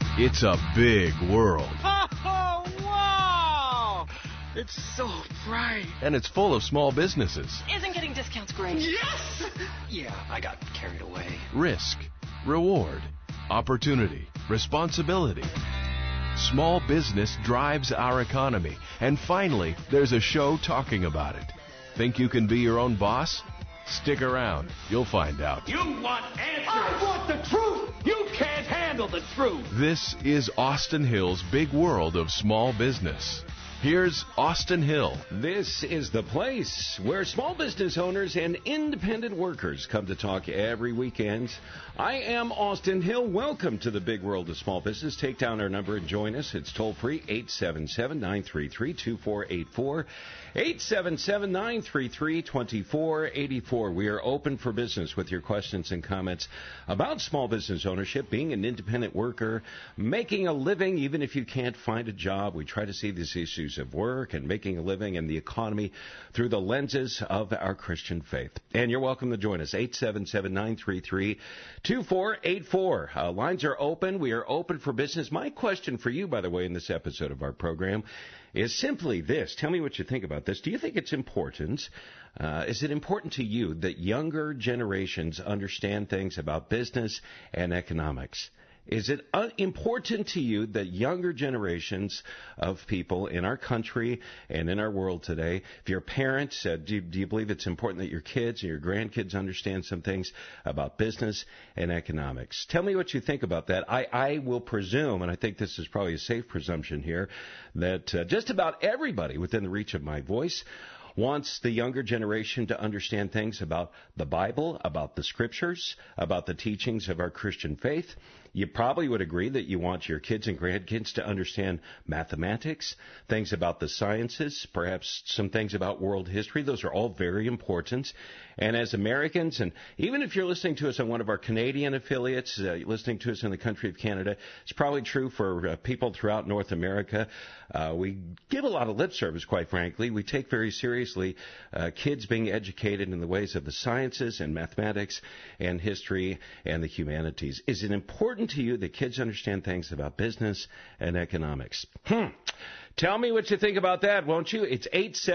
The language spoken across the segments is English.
It's a big world. Oh, wow! It's so bright. And it's full of small businesses. Isn't getting discounts great? Yes! Yeah, I got carried away. Risk, reward, opportunity, responsibility. Small business drives our economy. And finally, there's a show talking about it. Think you can be your own boss? Stick around. You'll find out. You want answers. I want the truth. You can't handle the truth. This is Austin Hill's big world of small business. Here's Austin Hill. This is the place where small business owners and independent workers come to talk every weekend. I am Austin Hill. Welcome to the big world of small business. Take down our number and join us. It's toll free, 877-933-2484. 877-933-2484. We are open for business with your questions and comments about small business ownership, being an independent worker, making a living even if you can't find a job. We try to see these issues of work and making a living and the economy through the lenses of our Christian faith. And you're welcome to join us, 877-933-2484. Lines are open. We are open for business. My question for you, by the way, in this episode of our program is simply this. Tell me what you think about this. Do you think it's important? Is it important to you that younger generations understand things about business and economics? Is it important to you that younger generations of people in our country and in our world today, if you're parents, do you believe it's important that your kids and your grandkids understand some things about business and economics? Tell me what you think about that. I will presume, and I think this is probably a safe presumption here, that just about everybody within the reach of my voice wants the younger generation to understand things about the Bible, about the Scriptures, about the teachings of our Christian faith. You probably would agree that you want your kids and grandkids to understand mathematics, things about the sciences, perhaps some things about world history. Those are all very important. And as Americans, and even if you're listening to us on one of our Canadian affiliates, listening to us in the country of Canada, it's probably true for people throughout North America. We give a lot of lip service, quite frankly. We take very seriously kids being educated in the ways of the sciences and mathematics and history and the humanities. Is it important to you that kids understand things about business and economics? Tell me what you think about that, won't you? It's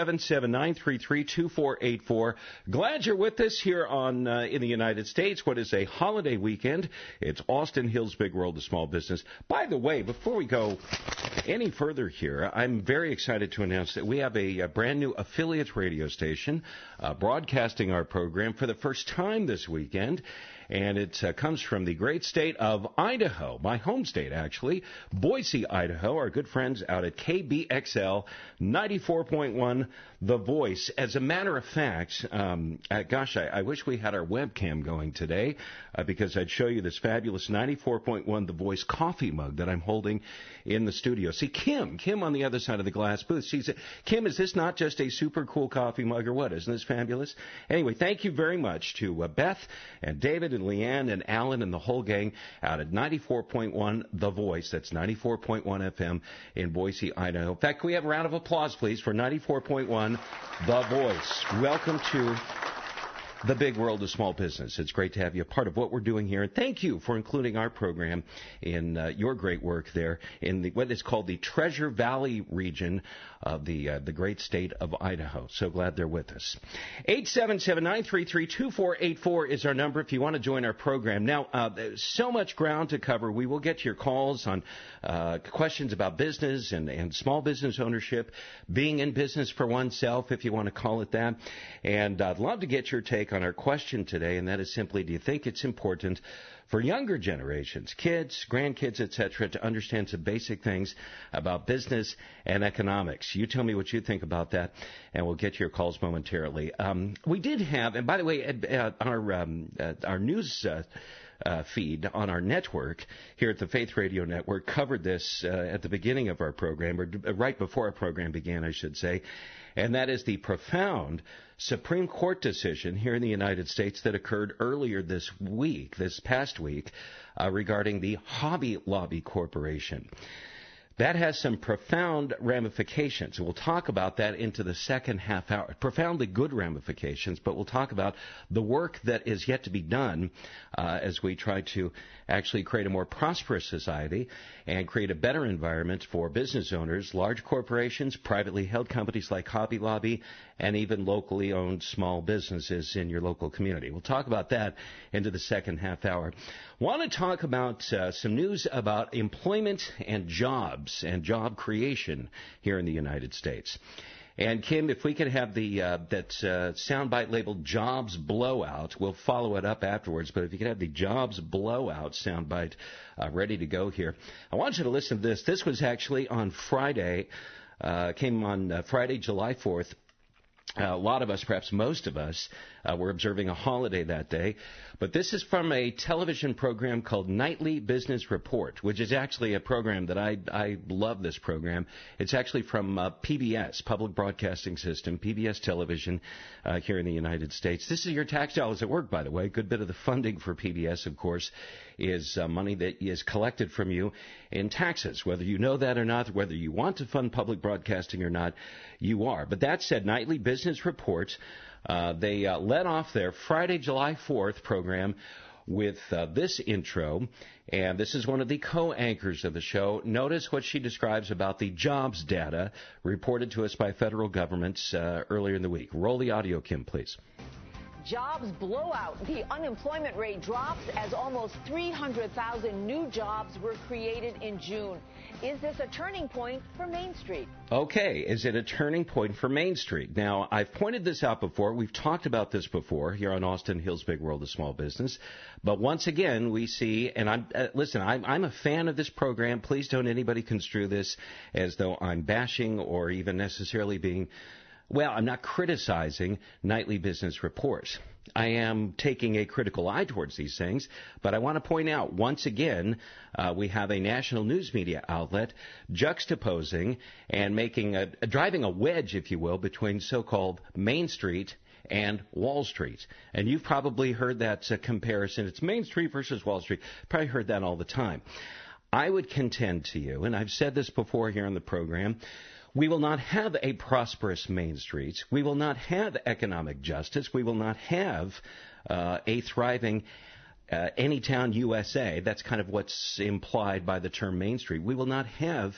877-933-2484. Glad you're with us here on in the United States. What is a holiday weekend? It's Austin Hill's Big World of Small Business. By the way, before we go any further here, I'm very excited to announce that we have a brand new affiliate radio station broadcasting our program for the first time this weekend. And it comes from the great state of Idaho, my home state, actually, Boise, Idaho, our good friends out at KBXL 94.1, The Voice. As a matter of fact, I wish we had our webcam going today because I'd show you this fabulous 94.1 The Voice coffee mug that I'm holding in the studio. See, Kim on the other side of the glass booth, she said, Kim, is this not just a super cool coffee mug or what? Isn't this fabulous? Anyway, thank you very much to Beth and David and Leanne and Alan and the whole gang out at 94.1 The Voice. That's 94.1 FM in Boise, Idaho. In fact, can we have a round of applause, please, for 94.1 The Voice. Welcome to the big world of small business. It's great to have you a part of what we're doing here. And thank you for including our program in your great work there in what is called the Treasure Valley region of the great state of Idaho. So glad they're with us. 877-933-2484 is our number if you want to join our program. Now, there's so much ground to cover. We will get to your calls on questions about business and small business ownership, being in business for oneself, if you want to call it that. And I'd love to get your take on our question today, and that is simply, do you think it's important for younger generations, kids, grandkids, etc., to understand some basic things about business and economics? You tell me what you think about that, and we'll get to your calls momentarily. We did have, and by the way, our news feed on our network here at the Faith Radio Network covered this at the beginning of our program, or right before our program began, I should say, and that is the profound Supreme Court decision here in the United States that occurred earlier this past week, regarding the Hobby Lobby Corporation. That has some profound ramifications. We'll talk about that into the second half hour. Profoundly good ramifications, but we'll talk about the work that is yet to be done as we try to actually create a more prosperous society and create a better environment for business owners, large corporations, privately held companies like Hobby Lobby, and even locally owned small businesses in your local community. We'll talk about that into the second half hour. Want to talk about some news about employment and jobs and job creation here in the United States. And Kim, if we could have the that soundbite labeled "Jobs Blowout," we'll follow it up afterwards. But if you could have the "Jobs Blowout" soundbite ready to go here, I want you to listen to this. This was actually on Friday, came on Friday, July 4th. A lot of us, perhaps most of us, were observing a holiday that day. But this is from a television program called Nightly Business Report, which is actually a program that I love this program. It's actually from PBS, Public Broadcasting System, PBS Television here in the United States. This is your tax dollars at work, by the way. A good bit of the funding for PBS, of course, is money that is collected from you in taxes. Whether you know that or not, whether you want to fund public broadcasting or not, you are. But that said, Nightly Business Report, they led off their Friday, July 4th program with this intro, and this is one of the co-anchors of the show. Notice what she describes about the jobs data reported to us by federal governments earlier in the week. Roll the audio, Kim, please. Jobs blowout. The unemployment rate drops as almost 300,000 new jobs were created in June. Is this a turning point for Main Street? Okay, is it a turning point for Main Street? Now, I've pointed this out before. We've talked about this before here on Austin Hill's Big World of Small Business. But once again, we see, and I'm a fan of this program. Please don't anybody construe this as though I'm bashing or even necessarily being... Well, I'm not criticizing Nightly Business Reports. I am taking a critical eye towards these things, but I want to point out, once again, we have a national news media outlet juxtaposing and driving a wedge, if you will, between so-called Main Street and Wall Street. And you've probably heard that comparison. It's Main Street versus Wall Street. Probably heard that all the time. I would contend to you, and I've said this before here on the program, we will not have a prosperous Main Street. We will not have economic justice. We will not have a thriving Anytown, USA. That's kind of what's implied by the term Main Street. We will not have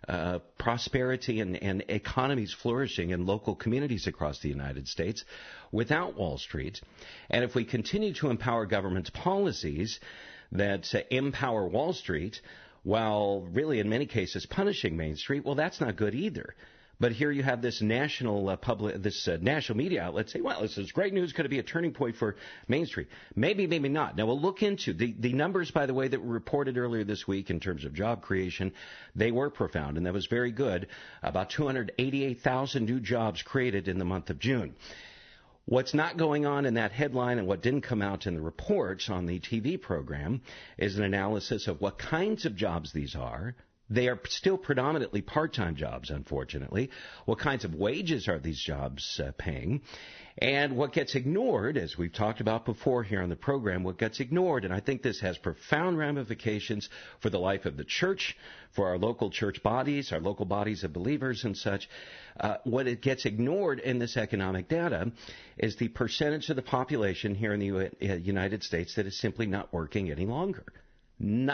prosperity and economies flourishing in local communities across the United States without Wall Street. And if we continue to empower government's policies that empower Wall Street, while really in many cases punishing Main Street, well, that's not good either. But here you have this national national media outlet say, well, this is great news, could it be a turning point for Main Street? Maybe, maybe not. Now, we'll look into the numbers, by the way, that were reported earlier this week in terms of job creation. They were profound, and that was very good. About 288,000 new jobs created in the month of June. What's not going on in that headline and what didn't come out in the reports on the TV program is an analysis of what kinds of jobs these are. They are still predominantly part-time jobs, unfortunately. What kinds of wages are these jobs paying? And what gets ignored, as we've talked about before here on the program, what gets ignored, and I think this has profound ramifications for the life of the church, for our local church bodies, our local bodies of believers and such. What it gets ignored in this economic data is the percentage of the population here in the United States that is simply not working any longer. We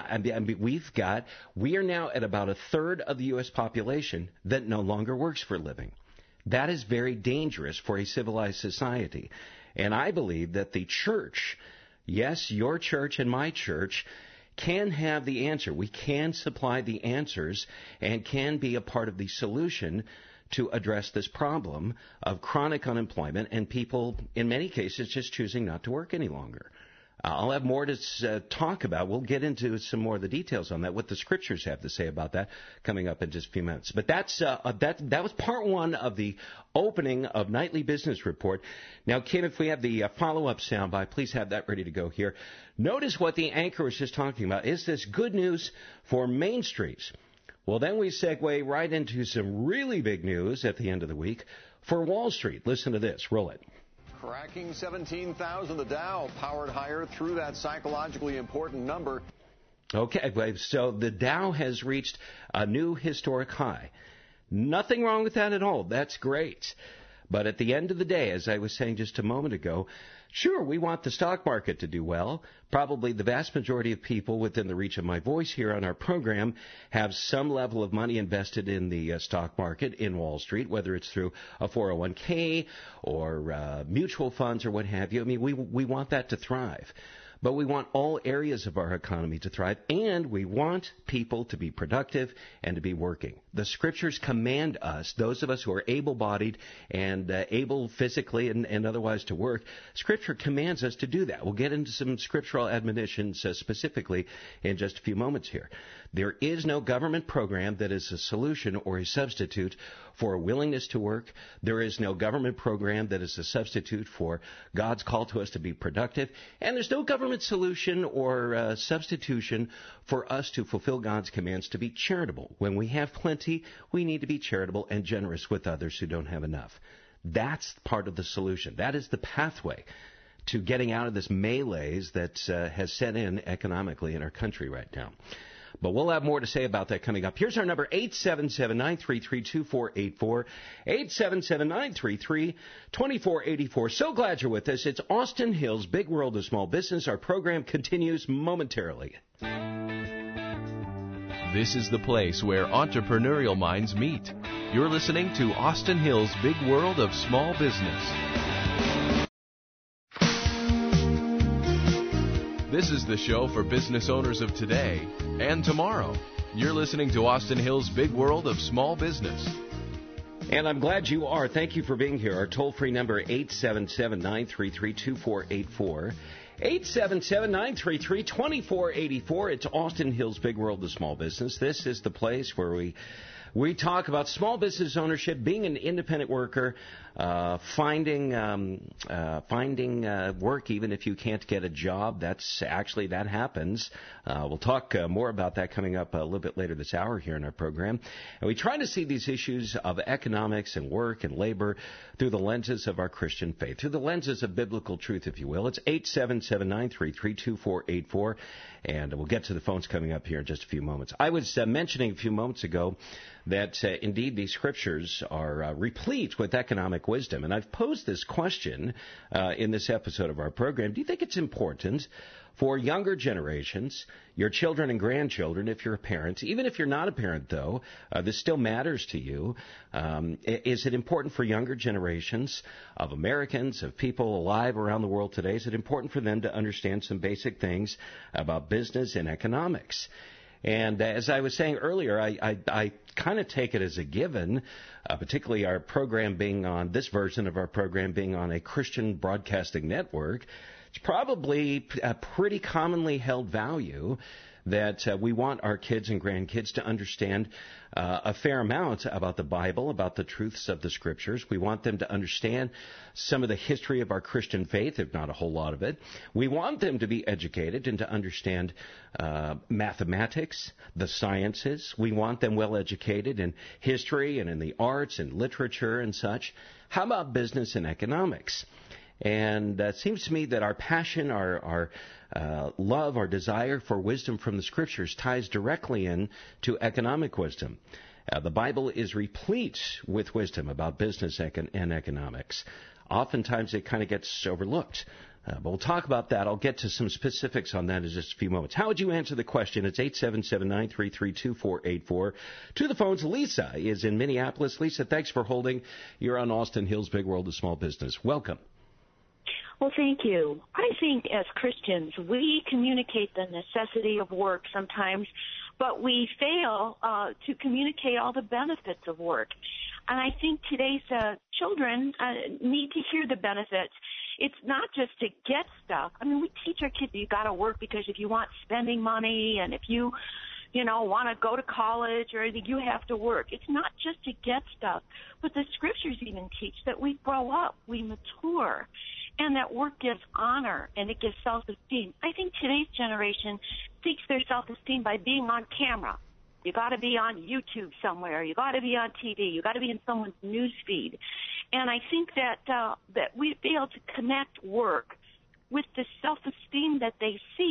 are now at about a third of the U.S. population that no longer works for a living. That is very dangerous for a civilized society. And I believe that the church, yes, your church and my church, can have the answer. We can supply the answers and can be a part of the solution to address this problem of chronic unemployment and people, in many cases, just choosing not to work any longer. I'll have more to talk about. We'll get into some more of the details on that, what the scriptures have to say about that, coming up in just a few minutes. But that was part one of the opening of Nightly Business Report. Now, Kim, if we have the follow-up soundbite, please have that ready to go here. Notice what the anchor was just talking about. Is this good news for Main Street? Well, then we segue right into some really big news at the end of the week for Wall Street. Listen to this. Roll it. Cracking 17,000, the Dow powered higher through that psychologically important number. Okay, so the Dow has reached a new historic high. Nothing wrong with that at all. That's great. But at the end of the day, as I was saying just a moment ago, sure, we want the stock market to do well. Probably the vast majority of people within the reach of my voice here on our program have some level of money invested in the stock market in Wall Street, whether it's through a 401k or mutual funds or what have you. I mean, we want that to thrive. But we want all areas of our economy to thrive, and we want people to be productive and to be working. The Scriptures command us, those of us who are able-bodied and able physically and otherwise to work, Scripture commands us to do that. We'll get into some scriptural admonitions specifically in just a few moments here. There is no government program that is a solution or a substitute for a willingness to work. There is no government program that is a substitute for God's call to us to be productive. And there's no government solution or substitution for us to fulfill God's commands to be charitable. When we have plenty, we need to be charitable and generous with others who don't have enough. That's part of the solution. That is the pathway to getting out of this malaise that has set in economically in our country right now. But we'll have more to say about that coming up. Here's our number, 877-933-2484, 877-933-2484. So glad you're with us. It's Austin Hill's Big World of Small Business. Our program continues momentarily. This is the place where entrepreneurial minds meet. You're listening to Austin Hill's Big World of Small Business. This is the show for business owners of today and tomorrow. You're listening to Austin Hill's Big World of Small Business. And I'm glad you are. Thank you for being here. Our toll-free number, 877-933-2484. 877-933-2484. It's Austin Hill's Big World of Small Business. This is the place where we talk about small business ownership, being an independent worker, finding work even if you can't get a job. That happens. We'll talk more about that coming up a little bit later this hour here in our program. And we try to see these issues of economics and work and labor through the lenses of our Christian faith, through the lenses of biblical truth, if you will. It's 877-933-2484. And we'll get to the phones coming up here in just a few moments. I was mentioning a few moments ago that indeed these scriptures are replete with economic wisdom. And I've posed this question in this episode of our program. Do you think it's important for younger generations, your children and grandchildren, if you're a parent, even if you're not a parent, though, this still matters to you. Is it important for younger generations of Americans, of people alive around the world today, is it important for them to understand some basic things about business and economics? And as I was saying earlier, I kind of take it as a given, particularly our program being on, this version of our program being on a Christian broadcasting network. It's probably a pretty commonly held value that we want our kids and grandkids to understand a fair amount about the Bible, about the truths of the Scriptures. We want them to understand some of the history of our Christian faith, if not a whole lot of it. We want them to be educated and to understand mathematics, the sciences. We want them well educated in history and in the arts and literature and such. How about business and economics? And it seems to me that our passion, our love, our desire for wisdom from the Scriptures ties directly in to economic wisdom. The Bible is replete with wisdom about business and economics. Oftentimes it kind of gets overlooked. But we'll talk about that. I'll get to some specifics on that in just a few moments. How would you answer the question? It's 877-933-2484. To the phones, Lisa is in Minneapolis. Lisa, thanks for holding. You're on Austin Hill's Big World of Small Business. Welcome. Well, thank you. I think as Christians, we communicate the necessity of work sometimes, but we fail to communicate all the benefits of work. And I think today's children need to hear the benefits. It's not just to get stuff. I mean, we teach our kids you got to work because if you want spending money and if you want to go to college or anything, you have to work. It's not just to get stuff, but the Scriptures even teach that we grow up, we mature, and that work gives honor and it gives self-esteem. I think today's generation seeks their self-esteem by being on camera. You got to be on YouTube somewhere. You got to be on TV. You got to be in someone's news feed. And I think that we fail to connect work with the self-esteem that they seek.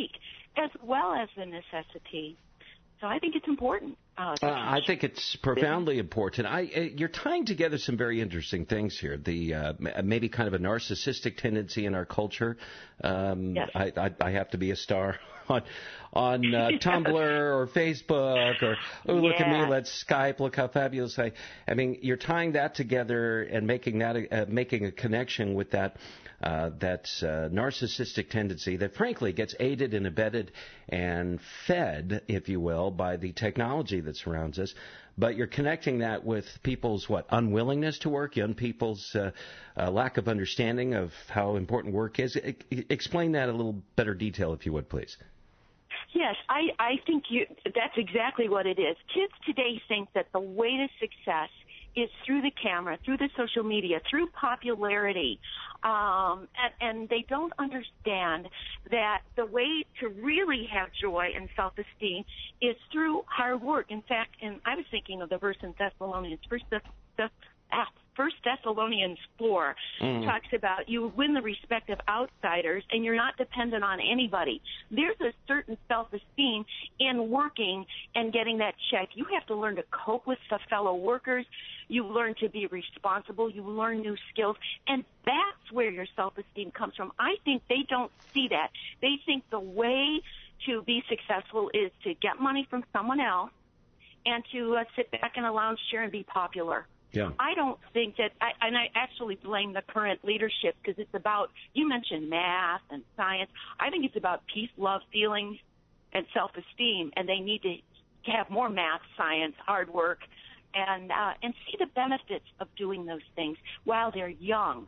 as well as the necessity. So I think it's important. I think it's profoundly important. You're tying together some very interesting things here. The maybe kind of a narcissistic tendency in our culture. Yes. I have to be a star on Tumblr or Facebook, or look at me, let's Skype, look how fabulous I mean, you're tying that together and making that making a connection with that narcissistic tendency that frankly gets aided and abetted and fed, if you will, by the technology that surrounds us. But you're connecting that with people's unwillingness to work, young people's lack of understanding of how important work is. Explain that in a little better detail, if you would, please. Yes, I think that's exactly what it is. Kids today think that the way to success is through the camera, through the social media, through popularity. And they don't understand that the way to really have joy and self-esteem is through hard work. In fact, I was thinking of the verse in Thessalonians, First Thessalonians 4 talks about you win the respect of outsiders and you're not dependent on anybody. There's a certain self-esteem in working and getting that check. You have to learn to cope with the fellow workers. You learn to be responsible. You learn new skills. And that's where your self-esteem comes from. I think they don't see that. They think the way to be successful is to get money from someone else and to sit back in a lounge chair and be popular. Yeah. I don't think that, and I actually blame the current leadership because it's about, you mentioned math and science. I think it's about peace, love, feelings, and self-esteem, and they need to have more math, science, hard work, and see the benefits of doing those things while they're young.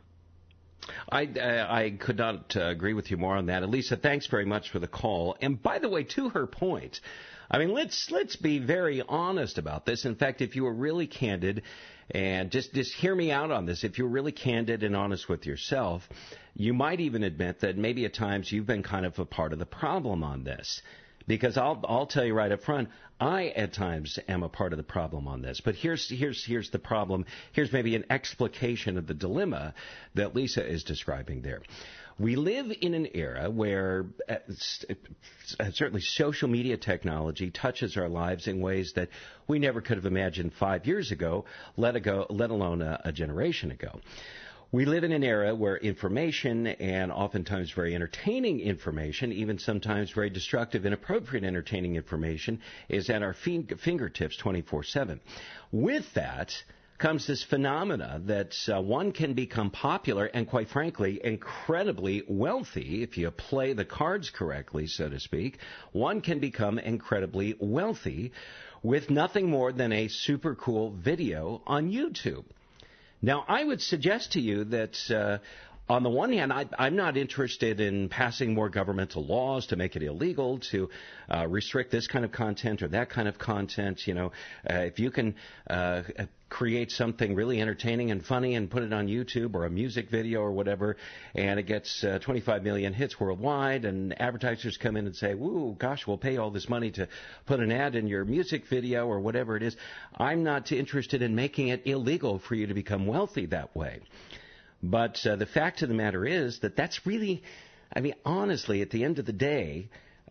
I could not agree with you more on that. Elisa, thanks very much for the call. And by the way, to her point, I mean, let's be very honest about this. In fact, if you were really candid, and just hear me out on this, if you're really candid and honest with yourself, you might even admit that maybe at times you've been kind of a part of the problem on this. Because I'll tell you right up front, I at times am a part of the problem on this. But here's the problem. Here's maybe an explication of the dilemma that Lisa is describing there. We live in an era where certainly social media technology touches our lives in ways that we never could have imagined 5 years ago, let alone a generation ago. We live in an era where information, and oftentimes very entertaining information, even sometimes very destructive, inappropriate entertaining information, is at our fingertips 24/7. With that comes this phenomena that one can become popular and, quite frankly, incredibly wealthy. If you play the cards correctly, so to speak, one can become incredibly wealthy with nothing more than a super cool video on YouTube. Now, I would suggest to you that on the one hand, I'm not interested in passing more governmental laws to make it illegal, to restrict this kind of content or that kind of content. You know, if you can create something really entertaining and funny and put it on YouTube or a music video or whatever, and it gets 25 million hits worldwide, and advertisers come in and say, "Woo, gosh, we'll pay all this money to put an ad in your music video," or whatever it is. I'm not interested in making it illegal for you to become wealthy that way. But the fact of the matter is that that's really, I mean, honestly, at the end of the day,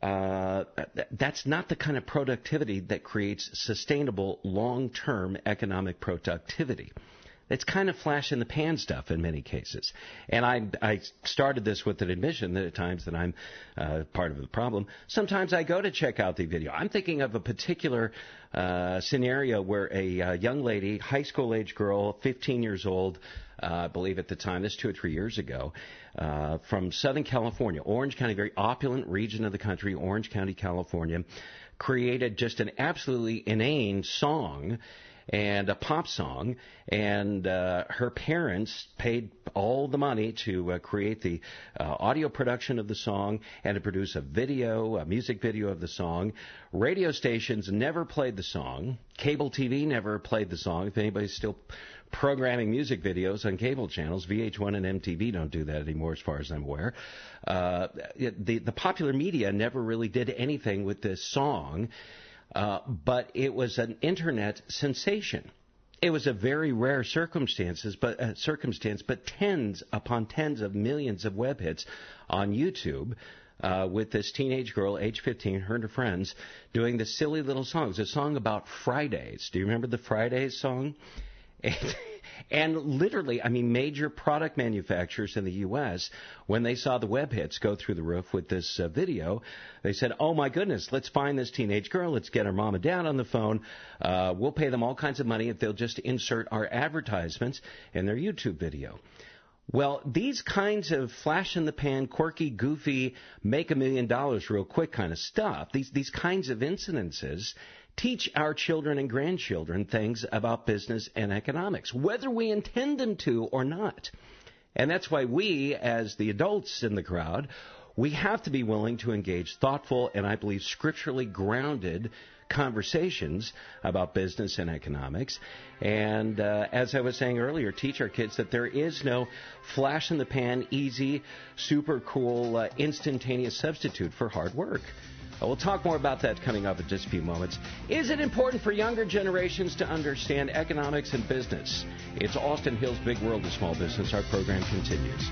that's not the kind of productivity that creates sustainable long-term economic productivity. It's kind of flash-in-the-pan stuff in many cases. And I started this with an admission that at times that I'm part of the problem. Sometimes I go to check out the video. I'm thinking of a particular scenario where a young lady, high school-age girl, 15 years old, I believe at the time, this 2 or 3 years ago, from Southern California, Orange County, very opulent region of the country, Orange County, California, created just an absolutely inane song and a pop song, and her parents paid all the money to create the audio production of the song and to produce a music video of the song. Radio stations never played the song. Cable TV never played the song. If anybody's still programming music videos on cable channels, VH1 and MTV don't do that anymore as far as I'm aware. The popular media never really did anything with this song. But it was an internet sensation. It was a very rare circumstance, but tens upon tens of millions of web hits on YouTube with this teenage girl, age 15, her and her friends, doing this silly little song. It's a song about Fridays. Do you remember the Fridays song? And literally, I mean, major product manufacturers in the U.S., when they saw the web hits go through the roof with this video, they said, oh, my goodness, let's find this teenage girl. Let's get her mom and dad on the phone. We'll pay them all kinds of money if they'll just insert our advertisements in their YouTube video. Well, these kinds of flash-in-the-pan, quirky, goofy, make $1 million real quick kind of stuff, these kinds of incidences teach our children and grandchildren things about business and economics, whether we intend them to or not. And that's why we, as the adults in the crowd, we have to be willing to engage thoughtful and, I believe, scripturally grounded conversations about business and economics. And as I was saying earlier, teach our kids that there is no flash-in-the-pan, easy, super cool, instantaneous substitute for hard work. We'll talk more about that coming up in just a few moments. Is it important for younger generations to understand economics and business? It's Austin Hill's Big World of Small Business. Our program continues.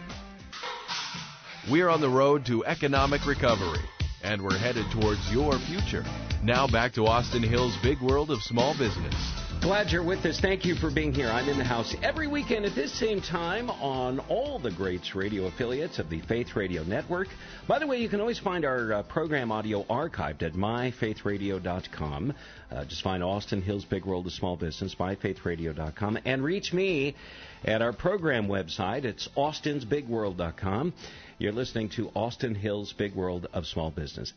We're on the road to economic recovery, and we're headed towards your future. Now back to Austin Hill's Big World of Small Business. Glad you're with us. Thank you for being here. I'm in the house every weekend at this same time on all the Greats radio affiliates of the Faith Radio Network. By the way, you can always find our program audio archived at myfaithradio.com. Just find Austin Hill's Big World of Small Business, myfaithradio.com, and reach me at our program website. It's austinsbigworld.com. You're listening to Austin Hill's Big World of Small Business.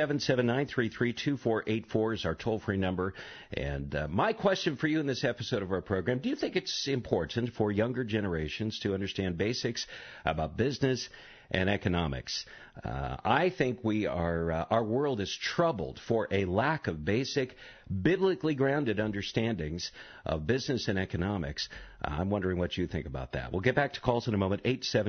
877-933-2484 is our toll-free number. And my question for you in this episode of our program, do you think it's important for younger generations to understand basics about business and economics? I think our world is troubled for a lack of basic, biblically grounded understandings of business and economics. I'm wondering what you think about that. We'll get back to calls in a moment,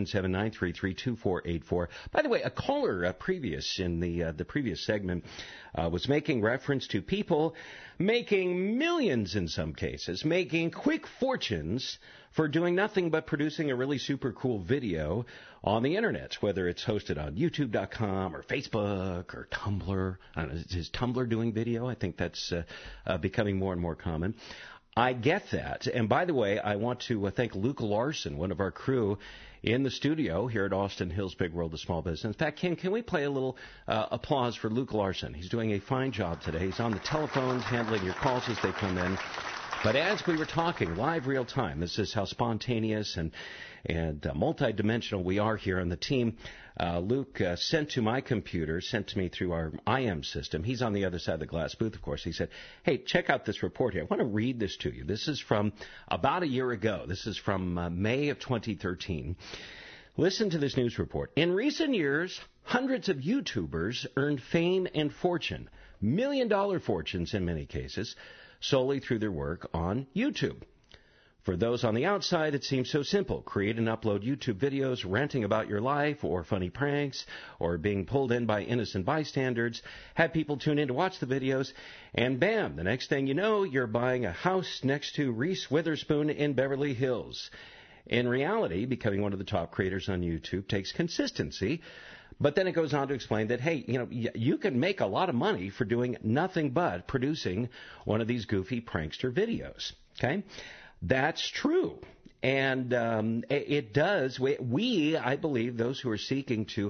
877-933-2484. By the way, a caller previous in the previous segment was making reference to people making millions in some cases, making quick fortunes for doing nothing but producing a really super cool video on the internet, whether it's hosted on YouTube.com or Facebook or Tumblr. I don't know, is Tumblr doing video? I think that's becoming more and more common. I get that. And by the way, I want to thank Luke Larson, one of our crew in the studio here at Austin Hill's Big World of Small Business. In fact, Kim, can we play a little applause for Luke Larson? He's doing a fine job today. He's on the telephones, handling your calls as they come in. But as we were talking, live real time, this is how spontaneous and multidimensional we are here on the team. Luke sent to my computer, sent to me through our IM system. He's on the other side of the glass booth, of course. He said, hey, check out this report here. I want to read this to you. This is from about a year ago. This is from May of 2013. Listen to this news report. In recent years, hundreds of YouTubers earned fame and fortune, million-dollar fortunes in many cases, solely through their work on YouTube. For those on the outside, it seems so simple. Create and upload YouTube videos ranting about your life or funny pranks or being pulled in by innocent bystanders. Have people tune in to watch the videos, and bam, the next thing you know, you're buying a house next to Reese Witherspoon in Beverly Hills. In reality, becoming one of the top creators on YouTube takes consistency. But then it goes on to explain that, hey, you can make a lot of money for doing nothing but producing one of these goofy prankster videos. Okay? That's true. And it does. I believe, those who are seeking to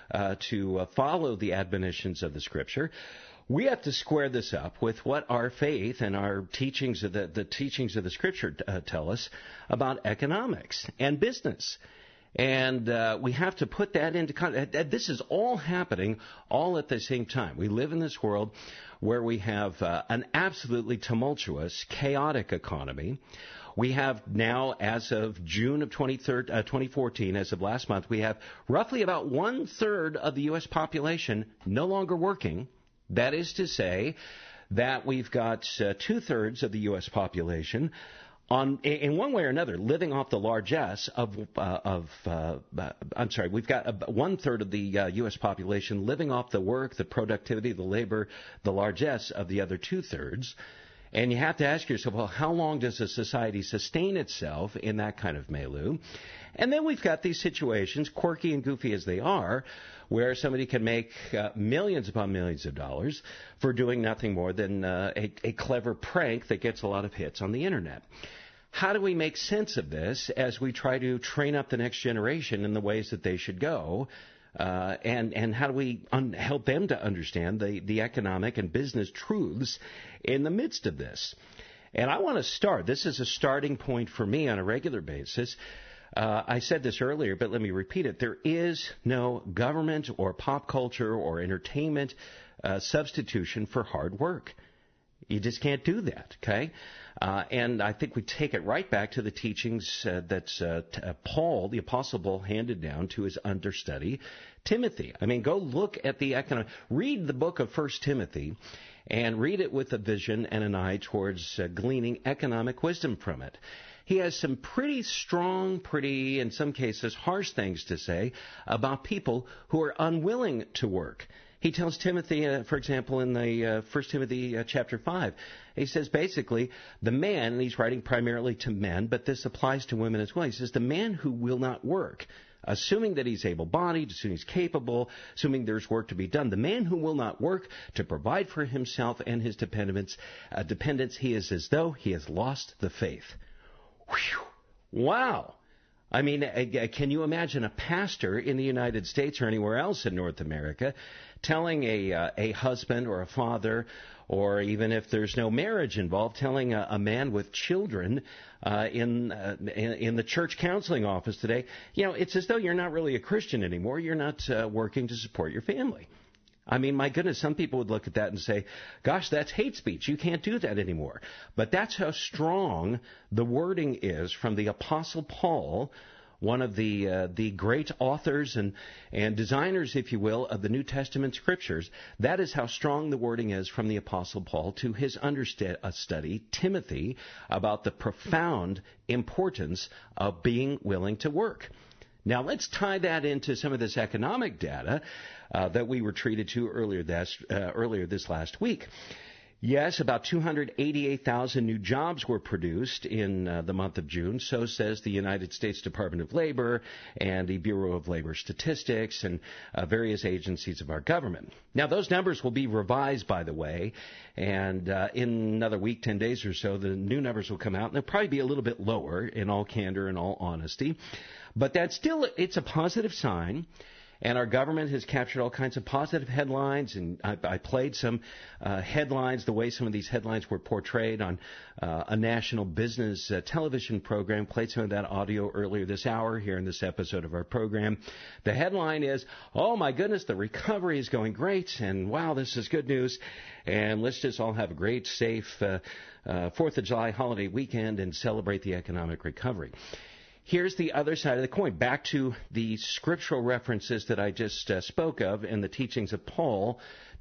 follow the admonitions of the Scripture, we have to square this up with what our faith and our teachings of the teachings of the Scripture tell us about economics and business. And we have to put that into context. This is all happening all at the same time. We live in this world where we have an absolutely tumultuous, chaotic economy. We have now, as of June of 2014, as of last month, we have roughly about 1/3 of the U.S. population no longer working. That is to say that we've got 2/3 of the U.S. population in one way or another, living off the largesse we've got 1/3 of the U.S. population living off the work, the productivity, the labor, the largesse of the other 2/3. And you have to ask yourself, well, how long does a society sustain itself in that kind of milieu? And then we've got these situations, quirky and goofy as they are, where somebody can make millions upon millions of dollars for doing nothing more than a clever prank that gets a lot of hits on the Internet. How do we make sense of this as we try to train up the next generation in the ways that they should go? And how do we help them to understand the economic and business truths in the midst of this? And I want to start. This is a starting point for me on a regular basis. I said this earlier, but let me repeat it. There is no government or pop culture or entertainment substitution for hard work. You just can't do that, okay? And I think we take it right back to the teachings that Paul, the Apostle Paul, handed down to his understudy, Timothy. I mean, go look at the economic... Read the book of 1 Timothy and read it with a vision and an eye towards gleaning economic wisdom from it. He has some pretty strong, pretty, in some cases, harsh things to say about people who are unwilling to work. He tells Timothy, for example, in the 1 Timothy chapter 5, he says basically the man, and he's writing primarily to men, but this applies to women as well. He says the man who will not work, assuming that he's able-bodied, assuming he's capable, assuming there's work to be done, the man who will not work to provide for himself and his dependents, he is as though he has lost the faith. Whew. Wow. I mean, can you imagine a pastor in the United States or anywhere else in North America telling a husband or a father, or even if there's no marriage involved, telling a man with children in the church counseling office today, it's as though you're not really a Christian anymore. You're not working to support your family. I mean, my goodness, some people would look at that and say, gosh, that's hate speech. You can't do that anymore. But that's how strong the wording is from the Apostle Paul, one of the great authors and designers, if you will, of the New Testament Scriptures. That is how strong the wording is from the Apostle Paul to his understudy, Timothy, about the profound importance of being willing to work. Now, let's tie that into some of this economic data that we were treated to earlier this last week. Yes, about 288,000 new jobs were produced in the month of June, so says the United States Department of Labor and the Bureau of Labor Statistics and various agencies of our government. Now, those numbers will be revised, by the way, and in another week, 10 days or so, the new numbers will come out, and they'll probably be a little bit lower in all candor and all honesty. But that's still, it's a positive sign. And our government has captured all kinds of positive headlines, and I played some headlines, the way some of these headlines were portrayed on a national business television program. Played some of that audio earlier this hour here in this episode of our program. The headline is, oh my goodness, the recovery is going great, and wow, this is good news, and let's just all have a great, safe 4th of July holiday weekend and celebrate the economic recovery. Here's the other side of the coin. Back to the scriptural references that I just spoke of in the teachings of Paul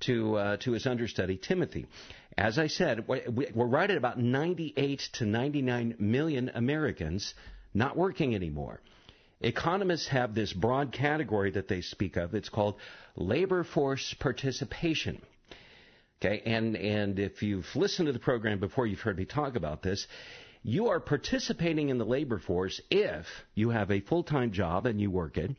to his understudy Timothy. As I said, we're right at about 98 to 99 million Americans not working anymore. Economists have this broad category that they speak of. It's called labor force participation. Okay, and if you've listened to the program before, you've heard me talk about this. You are participating in the labor force if you have a full-time job and you work it,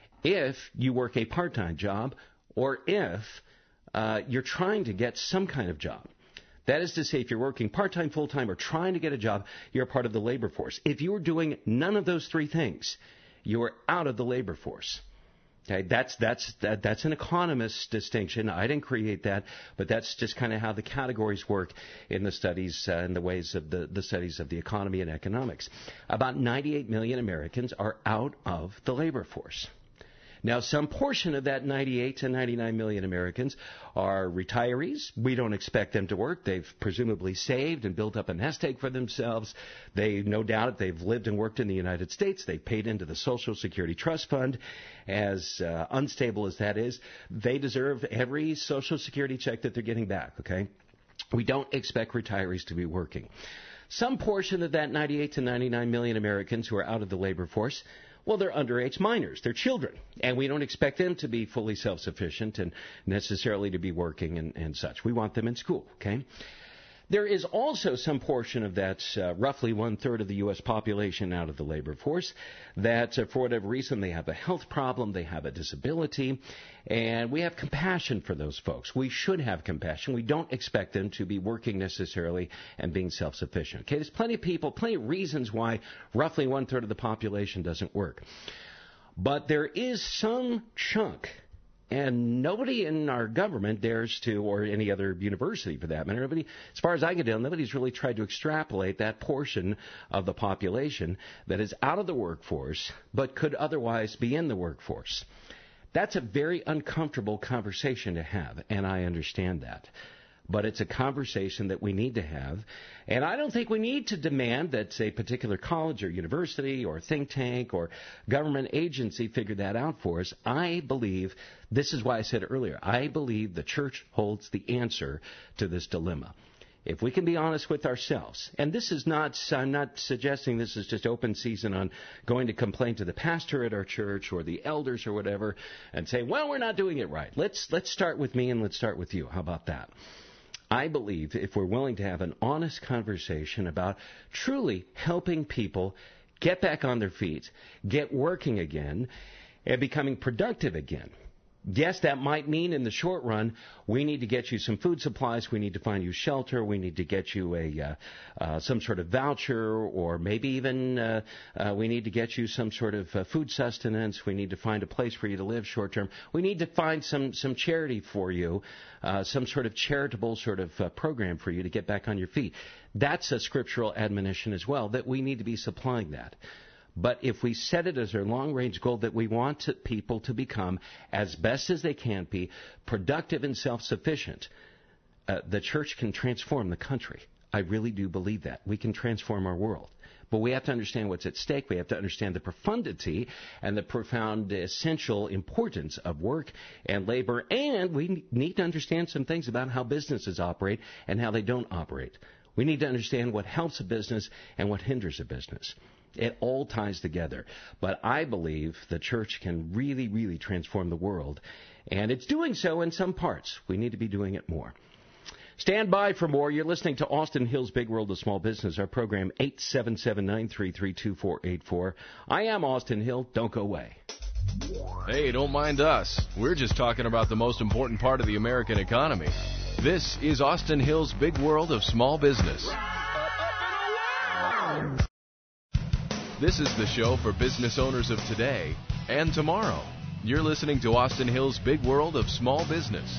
if you work a part-time job, or if you're trying to get some kind of job. That is to say, if you're working part-time, full-time, or trying to get a job, you're part of the labor force. If you are doing none of those three things, you are out of the labor force. Okay, that's an economist's distinction. I didn't create that, but that's just kind of how the categories work in the studies and the ways of the studies of the economy and economics. About 98 million Americans are out of the labor force. Now, some portion of that 98 to 99 million Americans are retirees. We don't expect them to work. They've presumably saved and built up a nest egg for themselves. They, no doubt, they've lived and worked in the United States. They've paid into the Social Security Trust Fund. As unstable as that is, they deserve every Social Security check that they're getting back, okay? We don't expect retirees to be working. Some portion of that 98 to 99 million Americans who are out of the labor force, well, they're underage minors. They're children. And we don't expect them to be fully self-sufficient and necessarily to be working and such. We want them in school, okay? There is also some portion of that, roughly 1/3 of the U.S. population out of the labor force, that for whatever reason they have a health problem, they have a disability, and we have compassion for those folks. We should have compassion. We don't expect them to be working necessarily and being self-sufficient. Okay, there's plenty of people, plenty of reasons why roughly 1/3 of the population doesn't work. But there is some chunk, and nobody in our government dares to, or any other university for that matter, nobody, as far as I can tell, nobody's really tried to extrapolate that portion of the population that is out of the workforce but could otherwise be in the workforce. That's a very uncomfortable conversation to have, and I understand that. But it's a conversation that we need to have. And I don't think we need to demand that a particular college or university or think tank or government agency figure that out for us. I believe, this is why I said earlier, I believe the church holds the answer to this dilemma. If we can be honest with ourselves, and this is not, I'm not suggesting this is just open season on going to complain to the pastor at our church or the elders or whatever and say, well, we're not doing it right. Let's start with me and let's start with you. How about that? I believe if we're willing to have an honest conversation about truly helping people get back on their feet, get working again, and becoming productive again. Yes, that might mean in the short run, we need to get you some food supplies, we need to find you shelter, we need to get you some sort of voucher, or maybe even we need to get you some sort of food sustenance, we need to find a place for you to live short term. We need to find some charity for you, some sort of charitable sort of program for you to get back on your feet. That's a scriptural admonition as well, that we need to be supplying that. But if we set it as our long-range goal that we want people to become, as best as they can be, productive and self-sufficient, the church can transform the country. I really do believe that. We can transform our world. But we have to understand what's at stake. We have to understand the profundity and the profound essential importance of work and labor. And we need to understand some things about how businesses operate and how they don't operate. We need to understand what helps a business and what hinders a business. It all ties together. But I believe the church can really, really transform the world. And it's doing so in some parts. We need to be doing it more. Stand by for more. You're listening to Austin Hill's Big World of Small Business, our program 877-933-2484. I am Austin Hill. Don't go away. Hey, don't mind us. We're just talking about the most important part of the American economy. This is Austin Hill's Big World of Small Business. This is the show for business owners of today and tomorrow. You're listening to Austin Hill's Big World of Small Business.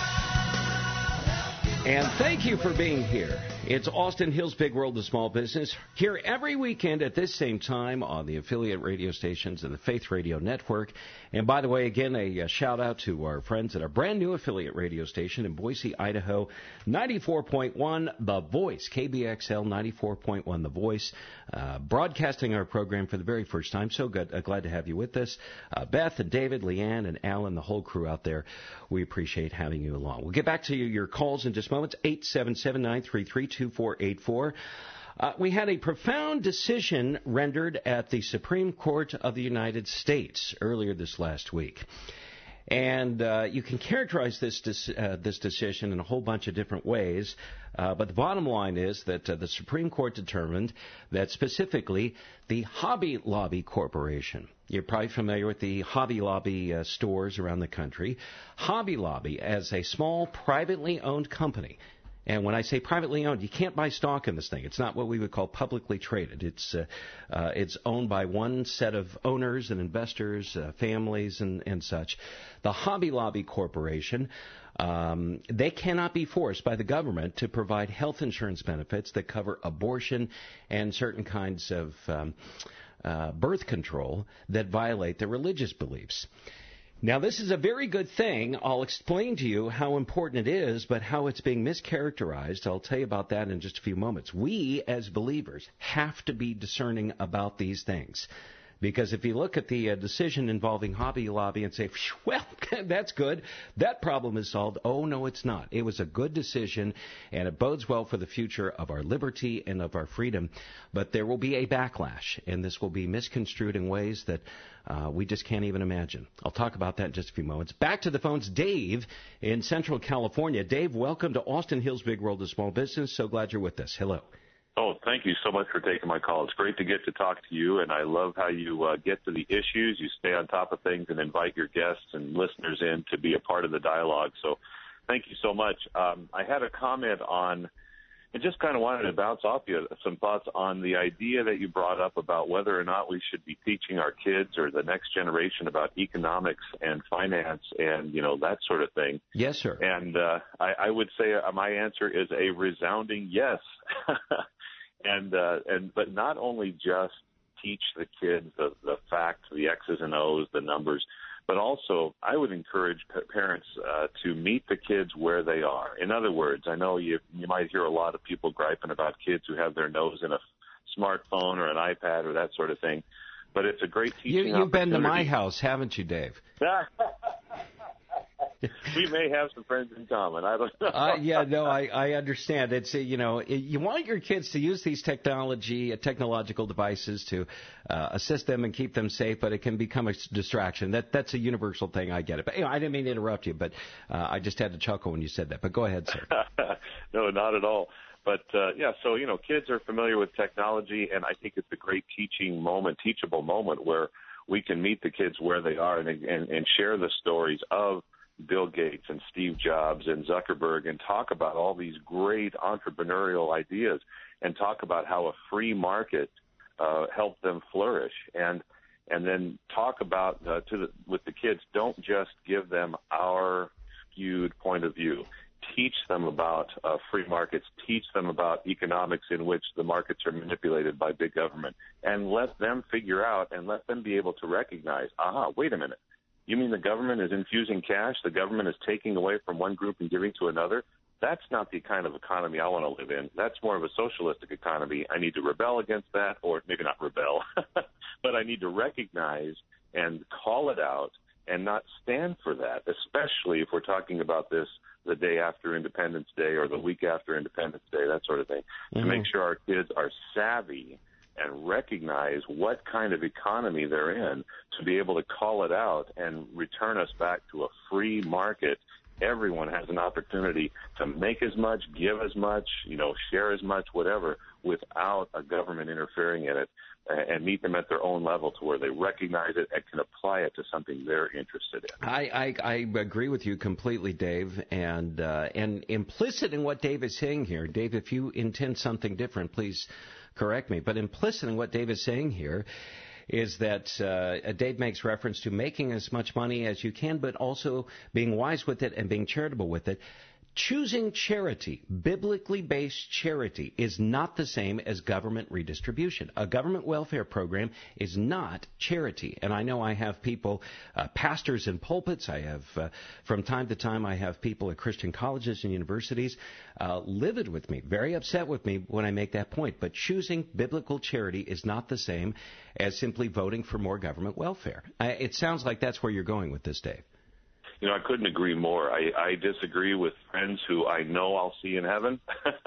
And thank you for being here. It's Austin Hill's Big World of Small Business, here every weekend at this same time on the affiliate radio stations of the Faith Radio Network. And by the way, again, a shout-out to our friends at our brand-new affiliate radio station in Boise, Idaho, 94.1 The Voice, KBXL 94.1 The Voice, broadcasting our program for the very first time. So good, glad to have you with us. Beth and David, Leanne and Alan, the whole crew out there, we appreciate having you along. We'll get back to your calls in just moments, 877-933-2484. We had a profound decision rendered at the Supreme Court of the United States earlier this last week. And you can characterize this decision in a whole bunch of different ways. But the bottom line is that the Supreme Court determined that specifically the Hobby Lobby Corporation, you're probably familiar with the Hobby Lobby stores around the country, Hobby Lobby as a small privately owned company. And when I say privately owned, you can't buy stock in this thing. It's not what we would call publicly traded. It's owned by one set of owners and investors, families and such. The Hobby Lobby Corporation, they cannot be forced by the government to provide health insurance benefits that cover abortion and certain kinds of birth control that violate their religious beliefs. Now, this is a very good thing. I'll explain to you how important it is, but how it's being mischaracterized, I'll tell you about that in just a few moments. We, as believers, have to be discerning about these things. Because if you look at the decision involving Hobby Lobby and say, well, that's good, that problem is solved. Oh, no, it's not. It was a good decision, and it bodes well for the future of our liberty and of our freedom. But there will be a backlash, and this will be misconstrued in ways that we just can't even imagine. I'll talk about that in just a few moments. Back to the phones, Dave in Central California. Dave, welcome to Austin Hill's Big World of Small Business. So glad you're with us. Hello. Oh, thank you so much for taking my call. It's great to get to talk to you, and I love how you get to the issues. You stay on top of things and invite your guests and listeners in to be a part of the dialogue. So thank you so much. I had a comment on, and just kind of wanted to bounce off you some thoughts on the idea that you brought up about whether or not we should be teaching our kids or the next generation about economics and finance and, that sort of thing. Yes, sir. And I would say my answer is a resounding yes. But not only just teach the kids the facts, the X's and O's, the numbers, but also I would encourage parents to meet the kids where they are. In other words, I know you might hear a lot of people griping about kids who have their nose in a smartphone or an iPad or that sort of thing, but it's a great teaching opportunity. You've been to my house, haven't you, Dave? We may have some friends in common. I don't know. I understand. It's you want your kids to use these technological devices to assist them and keep them safe, but it can become a distraction. That's a universal thing. I get it. But I didn't mean to interrupt you, but I just had to chuckle when you said that. But go ahead, sir. No, not at all. But so kids are familiar with technology, and I think it's a great teachable moment where we can meet the kids where they are and share the stories of Bill Gates and Steve Jobs and Zuckerberg and talk about all these great entrepreneurial ideas and talk about how a free market helped them flourish. And then talk about with the kids, don't just give them our skewed point of view. Teach them about free markets. Teach them about economics in which the markets are manipulated by big government. And let them figure out and let them be able to recognize, wait a minute. You mean the government is infusing cash? The government is taking away from one group and giving to another? That's not the kind of economy I want to live in. That's more of a socialistic economy. I need to rebel against that, or maybe not rebel, but I need to recognize and call it out and not stand for that, especially if we're talking about this the day after Independence Day or the week after Independence Day, that sort of thing, to make sure our kids are savvy and recognize what kind of economy they're in, to be able to call it out and return us back to a free market. Everyone has an opportunity to make as much, give as much, share as much, whatever, without a government interfering in it, and meet them at their own level to where they recognize it and can apply it to something they're interested in. I agree with you completely, Dave, and implicit in what Dave is saying here, Dave, if you intend something different, please correct me, but implicit in what Dave is saying here is that Dave makes reference to making as much money as you can, but also being wise with it and being charitable with it. Choosing charity, biblically based charity, is not the same as government redistribution. A government welfare program is not charity. And I know I have people, pastors in pulpits, I have, from time to time, I have people at Christian colleges and universities livid with me, very upset with me when I make that point. But choosing biblical charity is not the same as simply voting for more government welfare. It sounds like that's where you're going with this, Dave. I couldn't agree more. I disagree with friends who I know I'll see in heaven.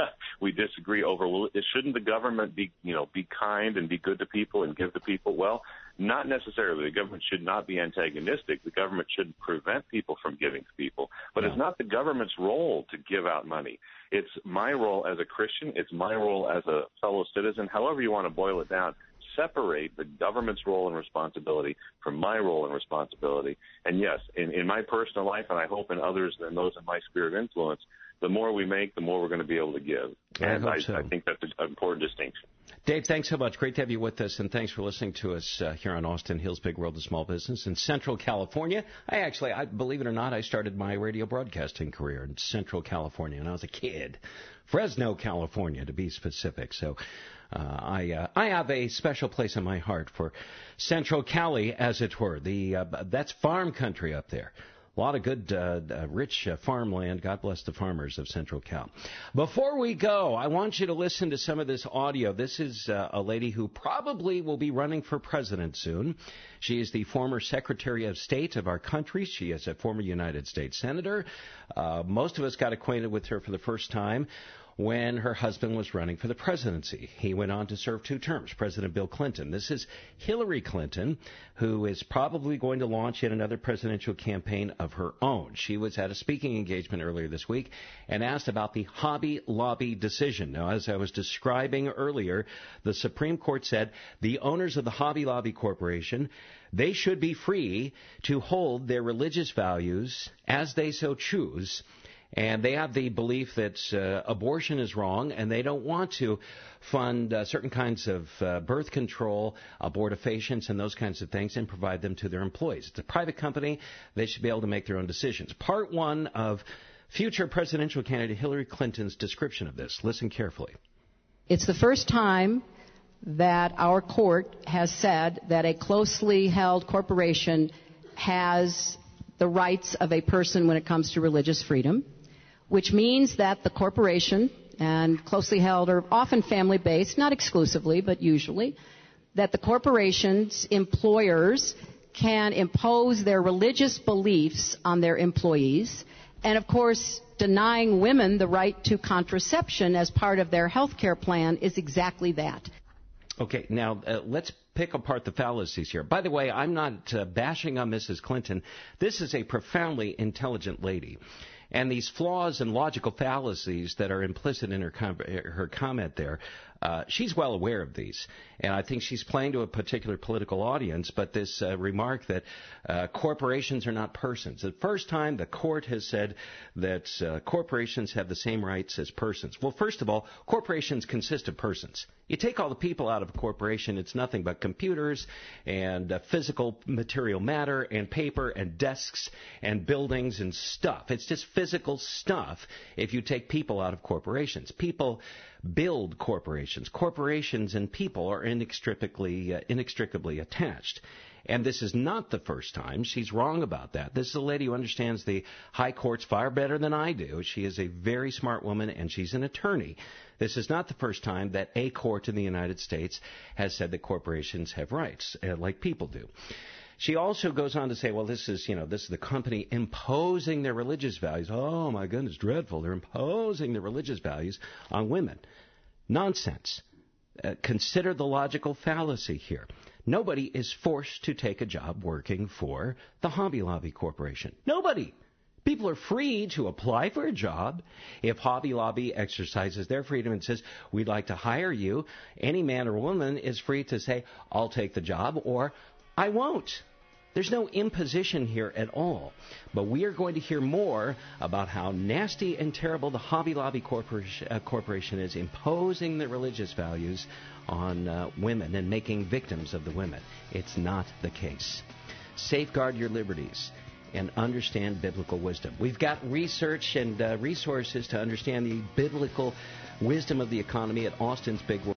We disagree over, shouldn't the government be kind and be good to people and give to people? Well, not necessarily. The government should not be antagonistic. The government shouldn't prevent people from giving to people. But it's not the government's role to give out money. It's my role as a Christian. It's my role as a fellow citizen, however you want to boil it down. Separate the government's role and responsibility from my role and responsibility. And yes, in my personal life, and I hope in others and those in my sphere of influence, the more we make, the more we're going to be able to give. And I think that's an important distinction. Dave, thanks so much. Great to have you with us, and thanks for listening to us here on Austin Hill's Big World of Small Business in Central California. I believe it or not, I started my radio broadcasting career in Central California when I was a kid. Fresno, California, to be specific. So I have a special place in my heart for Central Cali, as it were. That's farm country up there. A lot of good, rich farmland. God bless the farmers of Central Cal. Before we go, I want you to listen to some of this audio. This is a lady who probably will be running for president soon. She is the former Secretary of State of our country. She is a former United States Senator. Most of us got acquainted with her for the first time when her husband was running for the presidency. He went on to serve 2 terms, President Bill Clinton. This is Hillary Clinton, who is probably going to launch yet another presidential campaign of her own. She was at a speaking engagement earlier this week and asked about the Hobby Lobby decision. Now, as I was describing earlier, the Supreme Court said the owners of the Hobby Lobby Corporation, they should be free to hold their religious values as they so choose. And they have the belief that abortion is wrong, and they don't want to fund certain kinds of birth control, abortifacients, and those kinds of things, and provide them to their employees. It's a private company. They should be able to make their own decisions. Part 1 of future presidential candidate Hillary Clinton's description of this. Listen carefully. It's the first time that our court has said that a closely held corporation has the rights of a person when it comes to religious freedom, which means that the corporation, and closely held are often family-based, not exclusively, but usually, that the corporation's employers can impose their religious beliefs on their employees, and of course, denying women the right to contraception as part of their health care plan is exactly that. Okay, now let's pick apart the fallacies here. By the way, I'm not bashing on Mrs. Clinton. This is a profoundly intelligent lady. And these flaws and logical fallacies that are implicit in her comment there, she's well aware of these. And I think she's playing to a particular political audience, but this remark that corporations are not persons. The first time the court has said that corporations have the same rights as persons. Well, first of all, corporations consist of persons. You take all the people out of a corporation, it's nothing but computers and physical material matter and paper and desks and buildings and stuff. It's just physical stuff if you take people out of corporations. People build corporations. Corporations and people are inextricably attached. And this is not the first time. She's wrong about that. This is a lady who understands the high courts far better than I do. She is a very smart woman, and she's an attorney. This is not the first time that a court in the United States has said that corporations have rights, like people do. She also goes on to say, well, this is the company imposing their religious values. Oh, my goodness, dreadful. They're imposing their religious values on women. Nonsense. Consider the logical fallacy here. Nobody is forced to take a job working for the Hobby Lobby Corporation. Nobody. People are free to apply for a job. If Hobby Lobby exercises their freedom and says, we'd like to hire you, any man or woman is free to say, I'll take the job, or I won't. There's no imposition here at all. But we are going to hear more about how nasty and terrible the Hobby Lobby Corporation is imposing their religious values on women and making victims of the women. It's not the case. Safeguard your liberties and understand biblical wisdom. We've got research and resources to understand the biblical wisdom of the economy at Austin's Big Word.